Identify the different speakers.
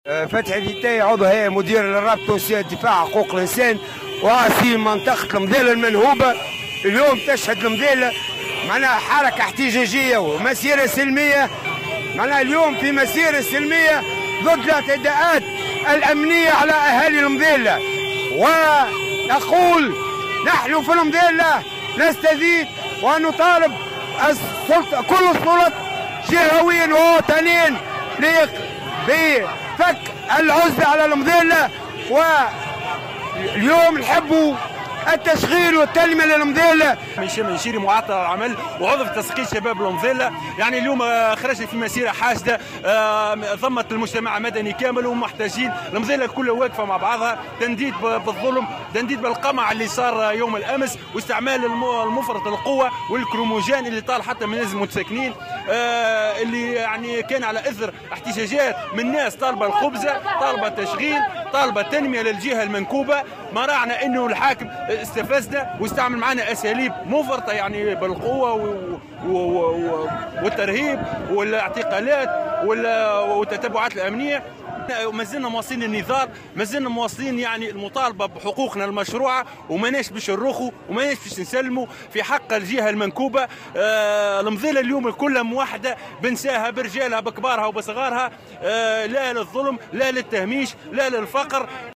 Speaker 1: فتحي الفتاي عضو هيئة مدير للرابطة التونسية لدفاع حقوق الإنسان وفي منطقة المضيلة المنهوبة. اليوم تشهد المضيلة معناها حركة احتجاجية ومسيرة سلمية، معناها اليوم في مسيرة سلمية ضد الاعتداءات الأمنية على أهالي المضيلة. ونقول نحن في المضيلة نستزيد ونطالب كل السلطات جهويا ووطنيا بفك العزلة على المضيلة. واليوم نحبوا التشغيل والتنمية للمضيلة.
Speaker 2: هشام منشيري معطل العمل وعضو في تسقيط شباب المضيلة. يعني اليوم خرجنا في مسيرة حاشدة ضمت المجتمع المدني كامل ومحتاجين المضيلة كلها واقفة مع بعضها، تنديد بالظلم، تنديد بالقمع اللي صار يوم الأمس، واستعمال المفرط القوة والكروموجان اللي طال حتى من المتساكنين اللي يعني كان على إثر احتجاجات من ناس طالبة الخبزة، طالبة تشغيل، طالبة تنمية للجهة المنكوبة. ما راعنا انه الحاكم استفزنا واستعمل معنا اساليب مفرطه يعني بالقوه والترهيب والاعتقالات والتتبعات الامنيه. ما زلنا مواصلين النضال، ما زلنا مواصلين يعني المطالبه بحقوقنا المشروعه، وماناش باش نروخوا وماناش باش نسلموا في حق الجهه المنكوبه. المضيله اليوم كلها موحده بنساها برجالها بكبارها وبصغارها، لا للظلم لا للتهميش لا للفقر.